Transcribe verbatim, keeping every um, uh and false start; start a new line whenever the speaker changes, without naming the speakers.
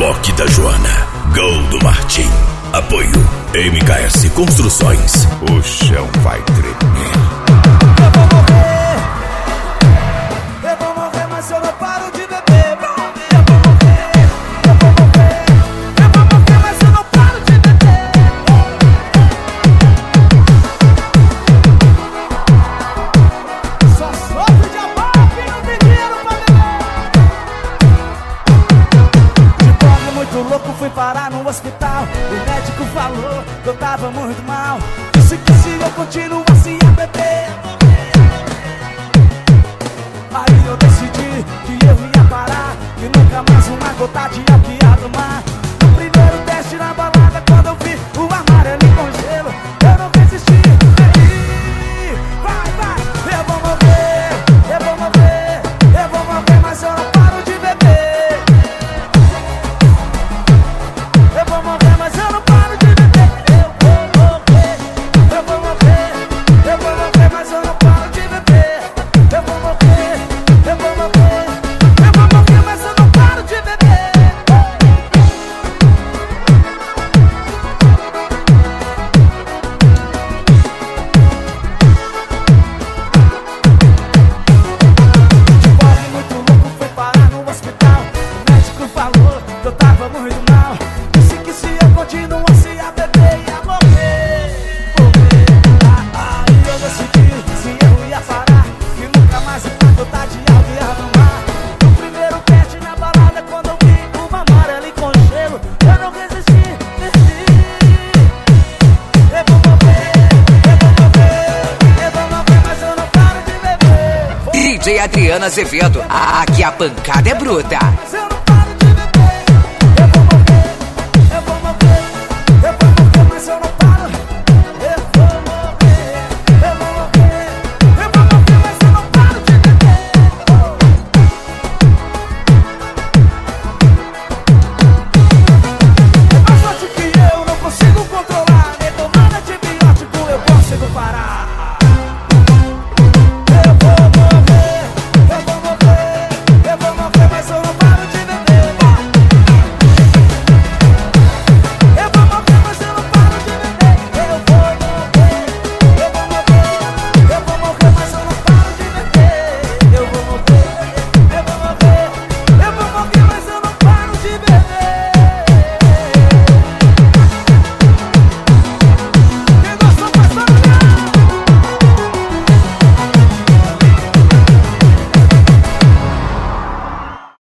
Rock da Joana, Gol do Martim. Apoio M K S Construções. O chão vai tremer.
Eu vou morrer, eu vou morrer, mas eu não paro de beber. Eu vou morrer, eu vou morrer, eu vou morrer, mas eu não paro de beber. Só sofre de amor quem não tem dinheiro pra beber. De pobre muito louco fui parar no hospital. O médico falou que eu tava muito mal. Disse que se eu continuasse a beber, aí eu decidi que eu ia parar, que nunca mais uma gota de álcool ia tomar. No primeiro teste na balada, quando eu vi o amarelo com gelo, eu não resisti. Bebi, vai, vai, eu vou morrer, eu vou morrer, eu vou morrer, mas eu não paro de beber. Eu vou morrer, mas eu não paro de beber. Eu vou morrer, eu vou morrer, eu vou morrer, mas eu não paro de beber. Eu vou morrer, eu vou morrer, eu vou morrer, mas eu não paro de beber. De pobre muito louco fui parar no hospital. O médico falou que eu tava muito mal. Disse que se eu continuasse a beber ia morrer, morrer. Ah, aí eu decidi se eu ia parar, que nunca mais uma gota de álcool ia tomar. No primeiro teste na balada, quando eu vi uma amarela com gelo, eu não resisti, desci. Eu vou morrer, eu vou morrer, eu vou morrer, mas eu não paro de beber.
D J Adriano Azevedo, aqui a pancada é bruta.